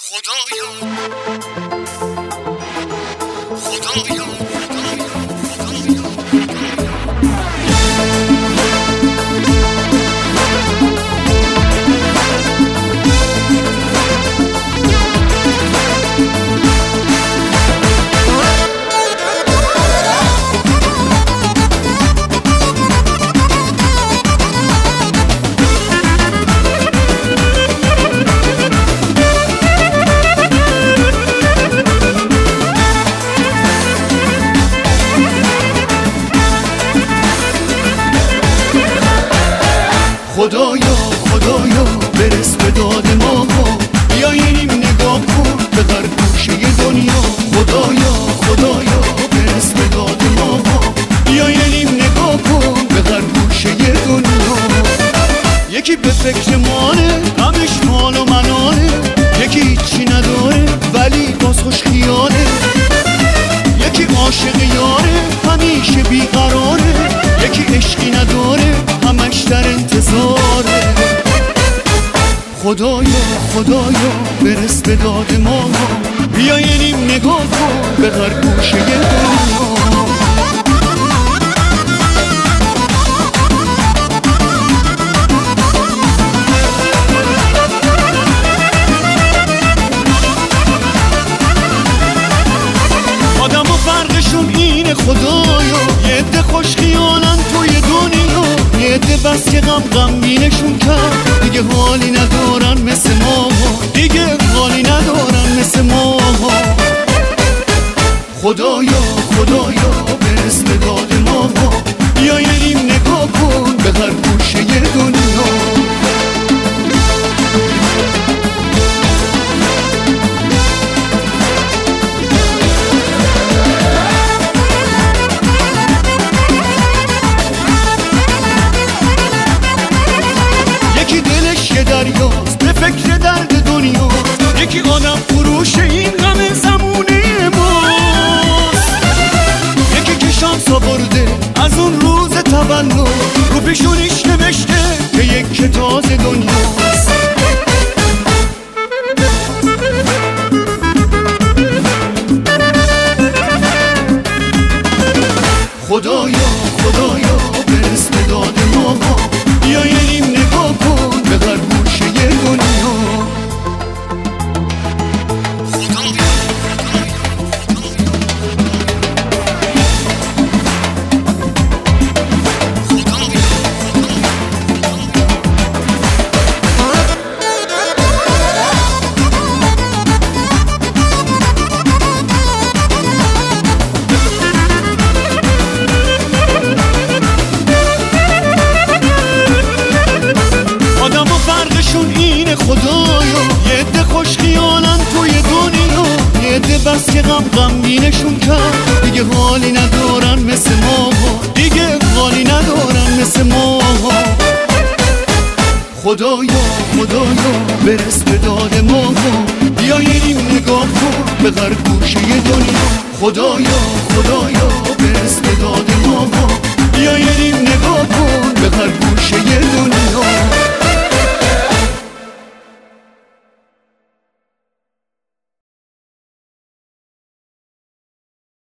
خدایا خدایا برس به داد ما، بیا اینیم نگاه کن به غرب گوشه دنیا. خدایا خدایا برس به داد ما، بیا اینیم نگاه کن به غرب گوشه دنیا. یکی به فکر مانه غمش مال و منانه، یکی هیچی نداره ولی باز خوش خیاله، یکی عاشق یاره همیشه بیقراره، یکی عشقی نداره همش در انتظاره. خدایا خدایا برس به داد ما، بیا اینیم نگاه کن به هر گوشه دنیا. خدایا یه عده خوش خیالن توی دنیا، یه عده بس که غمگینشون کرد دیگه حالی ندارن مثل ما، دیگه حالی ندارن مثل ما. خدایا خدایا برس به داد ما، بیا اینیم نگاه کن به هر گوشه دنیا. دریاست به فکر درد دنیا، یکی آدم فروش این غم زمونه ماست، یکی که شانس آورده از اون روز تولد رو پیشونیش نوشته که یک تازه دنیاست. خدایا خدایا برس به داد ما، بیا اینیم نگاه کن به هر گوشه دنیا. خدایا یه عده خوش خیالن توی دنیا، یه عده بس که غمگینشون کرد دیگه حالی ندارن مثل ما، دیگه حالی ندارن مثل ما. خدایا خدایا برس به داد ما، بیا اینیم نگاه کن به هر گوشه دنیا. خدایا خدایا برس به داد ما، بیا اینیم نگاه کن به هر گوشه